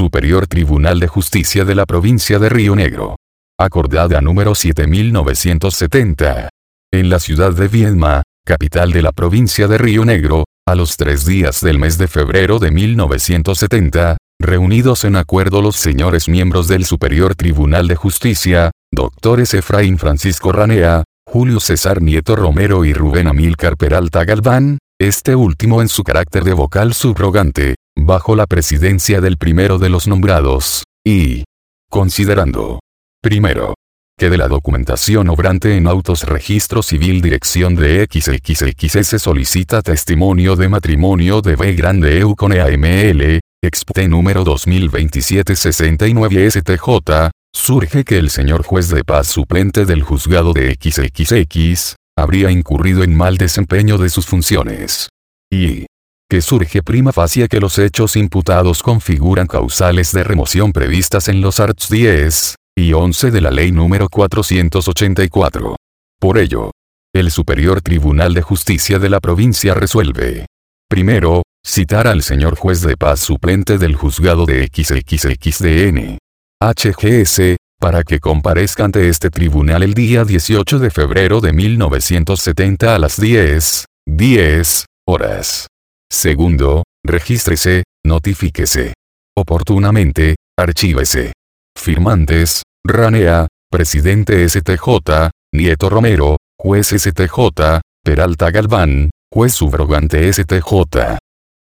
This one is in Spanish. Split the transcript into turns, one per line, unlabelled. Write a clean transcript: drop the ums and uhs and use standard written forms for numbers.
Superior Tribunal de Justicia de la Provincia de Río Negro. Acordada número 7970. En la ciudad de Viedma, capital de la provincia de Río Negro, a los 3 días del mes de febrero de 1970, reunidos en acuerdo los señores miembros del Superior Tribunal de Justicia, doctores Efraín Francisco Ranea, Julio César Nieto Romero y Rubén Amílcar Peralta Galván, este último en su carácter de vocal subrogante, bajo la presidencia del primero de los nombrados, y considerando, primero, que de la documentación obrante en autos registro civil dirección de XXX solicita testimonio de matrimonio de B grande EU con EAML, expte número 2027-69 STJ, surge que el señor juez de paz suplente del juzgado de XXX, habría incurrido en mal desempeño de sus funciones. Y que surge prima facie que los hechos imputados configuran causales de remoción previstas en los arts 10 y 11 de la ley número 484. Por ello, el Superior Tribunal de Justicia de la provincia resuelve. Primero, citar al señor juez de paz suplente del juzgado de XXXDN. HGS, para que comparezca ante este tribunal el día 18 de febrero de 1970 a las 10 horas. Segundo, regístrese, notifíquese oportunamente, archívese. Firmantes, Ranea, presidente STJ, Nieto Romero, juez STJ, Peralta Galván, juez subrogante STJ.